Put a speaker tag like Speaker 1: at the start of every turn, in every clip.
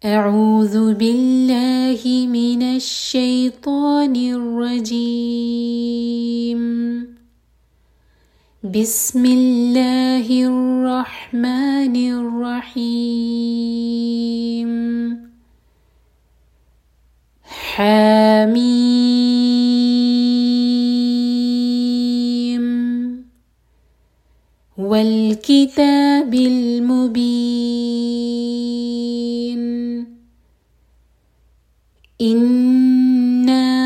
Speaker 1: أعوذ بالله من الشيطان الرجيم. بسم الله الرحمن الرحيم. حميم والكتاب المبين. إنا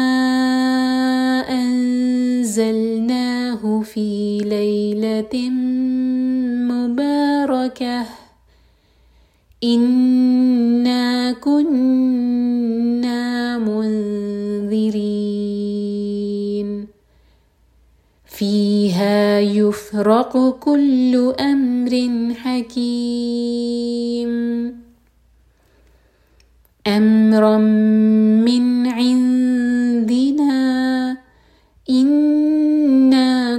Speaker 1: أنزلناه في ليلة مباركة إنا كنا منذرين فيها يفرق كل أمر حكيم أمرا من عندنا إنا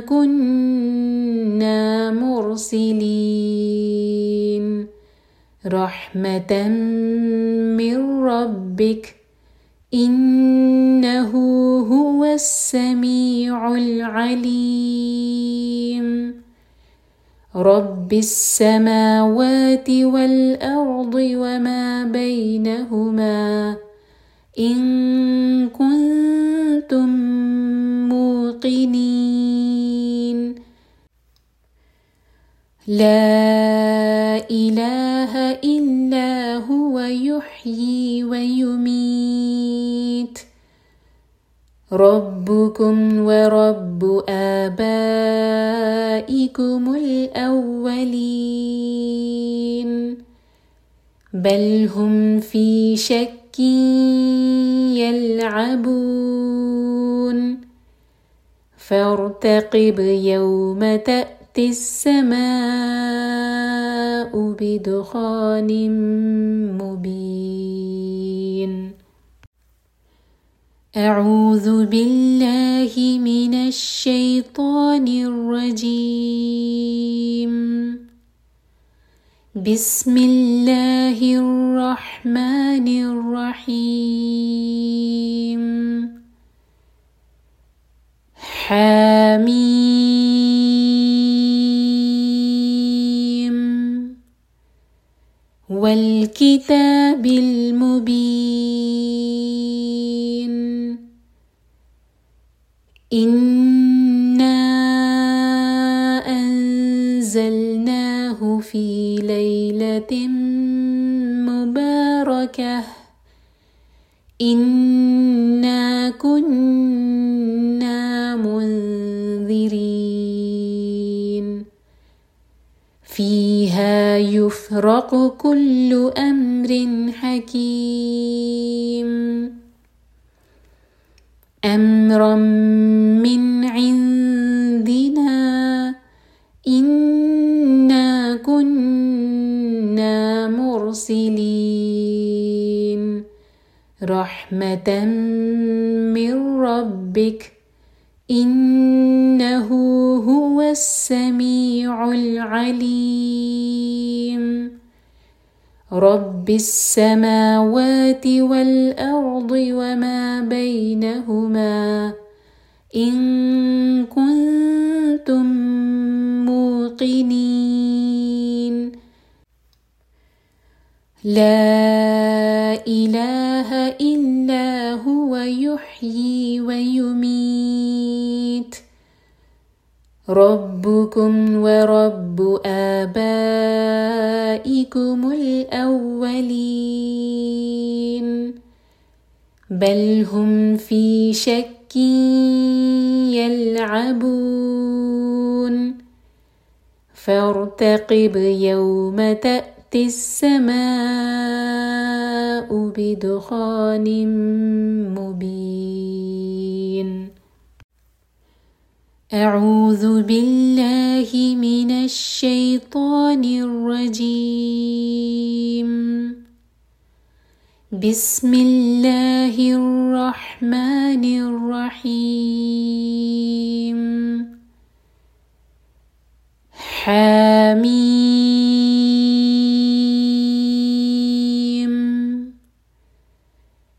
Speaker 1: كنا مرسلين رحمة من ربك إنه هو السميع العليم رب السماوات والأرض وما بينهما إن كنتم موقنين لا إله إلا هو يحيي ويميت ربكم ورب آبائكم الأولين بل هم في شك يلعبون فارتقب يوم تأتي السماء بدخان مبين. أعوذ بالله من الشيطان الرجيم. بسم الله الرحمن الرحيم. حميم والكتاب المبين. إنا أنزلناه في ليلة مباركة إنا كنا منذرين فيها يفرق كل أمر حكيم أمرا من عندنا إنا كنا مرسلين رحمة من ربك إنه هو السميع العليم رب السماوات والأرض وما بينهما إن كنتم موقنين لا إله إلا هو يحيي ويميت ربكم ورب آبائكم الأولين بل هم في شك يلعبون فارتقب يوم تأتي السماء بدخان مبين. أعوذ بالله من الشيطان الرجيم. بسم الله الرحمن الرحيم. حميم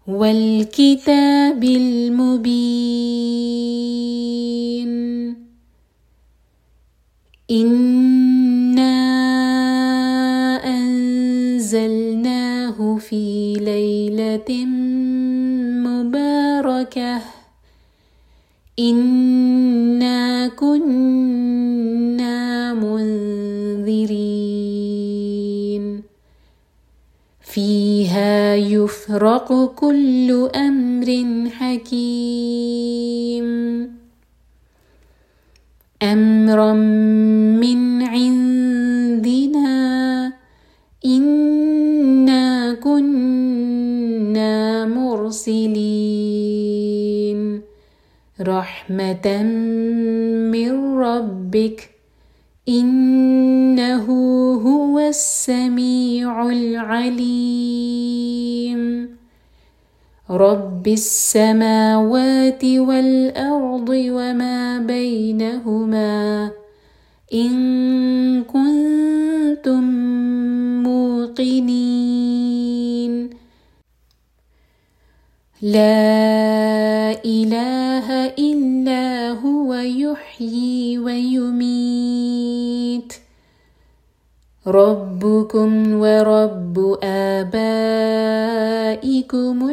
Speaker 1: والكتاب المبين إنا أنزلناه في ليلة مباركة إنا كنا منذرين فيها يفرق كل أمر حكيم أمرا من عندنا إنا كنا مرسلين رحمة من ربك إنه هو السميع العليم رب السماوات والأرض وما بينهما إن كنتم موقنين لا إله إلا هو يحيي ويميت ربكم ورب آبائكم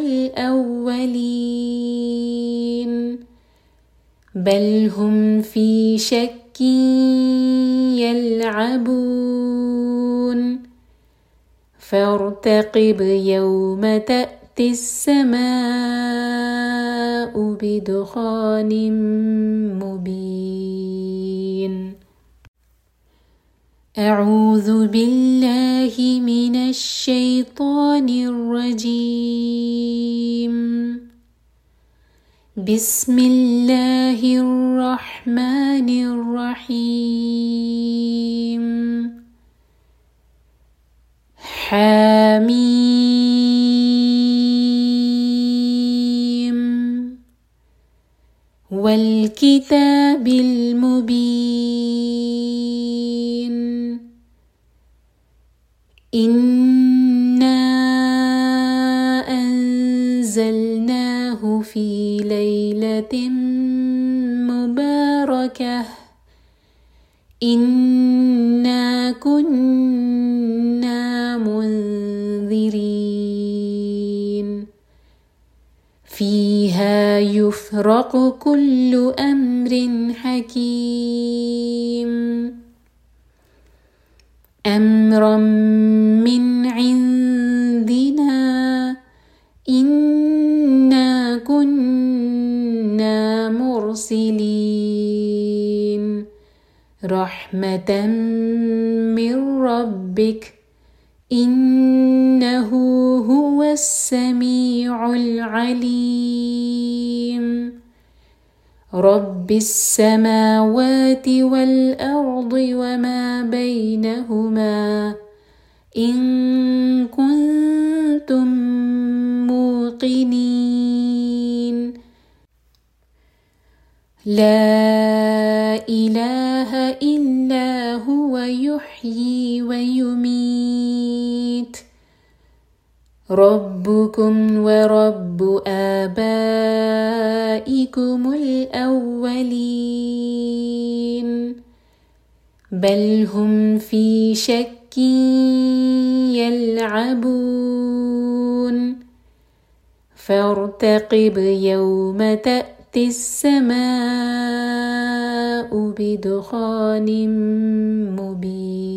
Speaker 1: الأولين بل هم في شك يلعبون فارتقب يوم تأتي السماء بدخان مبين أعوذ بالله من الشيطان الرجيم بسم الله الرحمن الرحيم حميم والكتاب المبين إنا أنزلناه في ليلة مباركة إنا كنا منذرين فيها يفرق كل أمر حكيم أمرا من عندنا إنا كنا مرسلين رحمة من ربك إنه هو السميع العليم رب السماوات والأرض وما بينهما إن كنتم موقنين لا إله إلا هو يحيي ويميت ربكم ورب آبائكم الأولين بل هم في شك يلعبون فارتقب يوم تأتي السماء بدخان مبين